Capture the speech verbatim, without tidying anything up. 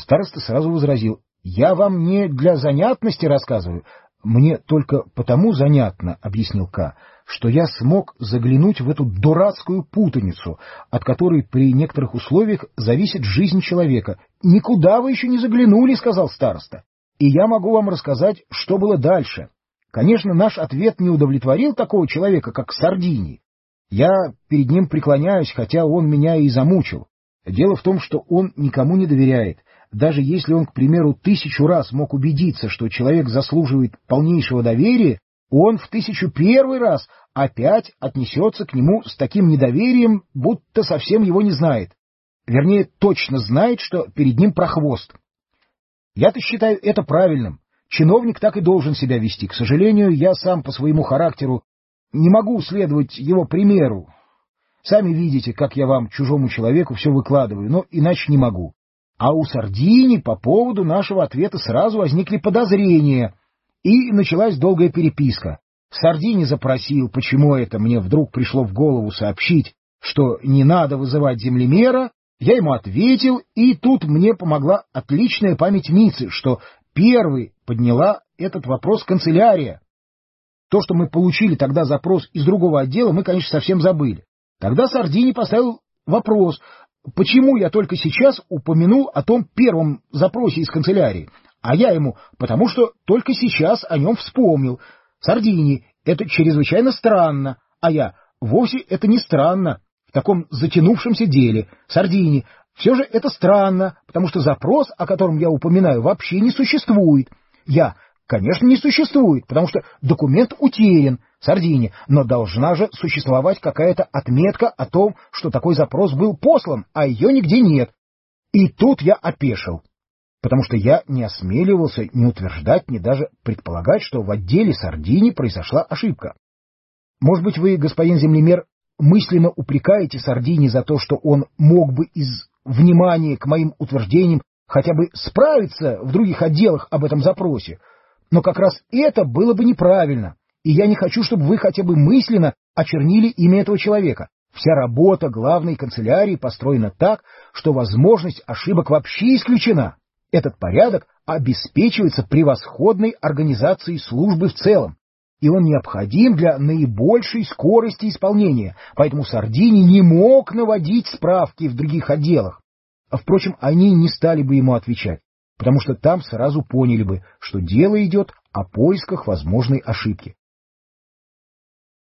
Староста сразу возразил: «Я вам не для занятности рассказываю». «Мне только потому занятно, — объяснил К, — что я смог заглянуть в эту дурацкую путаницу, от которой при некоторых условиях зависит жизнь человека». «Никуда вы еще не заглянули, — сказал староста, — и я могу вам рассказать, что было дальше. Конечно, наш ответ не удовлетворил такого человека, как Сардини. Я перед ним преклоняюсь, хотя он меня и замучил. Дело в том, что он никому не доверяет. Даже если он, к примеру, тысячу раз мог убедиться, что человек заслуживает полнейшего доверия, он в тысячу первый раз опять отнесется к нему с таким недоверием, будто совсем его не знает. Вернее, точно знает, что перед ним прохвост. Я-то считаю это правильным. Чиновник так и должен себя вести. К сожалению, я сам по своему характеру не могу следовать его примеру. Сами видите, как я вам, чужому человеку, все выкладываю, но иначе не могу. А у Сардини по поводу нашего ответа сразу возникли подозрения, и началась долгая переписка. Сардини запросил, почему это мне вдруг пришло в голову сообщить, что не надо вызывать землемера. Я ему ответил, и тут мне помогла отличная память Мицы, что первой подняла этот вопрос канцелярия. То, что мы получили тогда запрос из другого отдела, мы, конечно, совсем забыли. Тогда Сардини поставил вопрос, почему я только сейчас упомянул о том первом запросе из канцелярии, а я ему, потому что только сейчас о нем вспомнил. Сардини, это чрезвычайно странно, а я, вовсе это не странно в таком затянувшемся деле. Сардини, все же это странно, потому что запрос, о котором я упоминаю, вообще не существует. Я, конечно, не существует, потому что документ утерян. Сардини, но должна же существовать какая-то отметка о том, что такой запрос был послан, а ее нигде нет. И тут я опешил, потому что я не осмеливался ни утверждать, ни даже предполагать, что в отделе Сардини произошла ошибка. Может быть, вы, господин землемер, мысленно упрекаете Сардини за то, что он мог бы из внимания к моим утверждениям хотя бы справиться в других отделах об этом запросе, но как раз это было бы неправильно. И я не хочу, чтобы вы хотя бы мысленно очернили имя этого человека. Вся работа главной канцелярии построена так, что возможность ошибок вообще исключена. Этот порядок обеспечивается превосходной организацией службы в целом, и он необходим для наибольшей скорости исполнения, поэтому Сардини не мог наводить справки в других отделах. Впрочем, они не стали бы ему отвечать, потому что там сразу поняли бы, что дело идет о поисках возможной ошибки.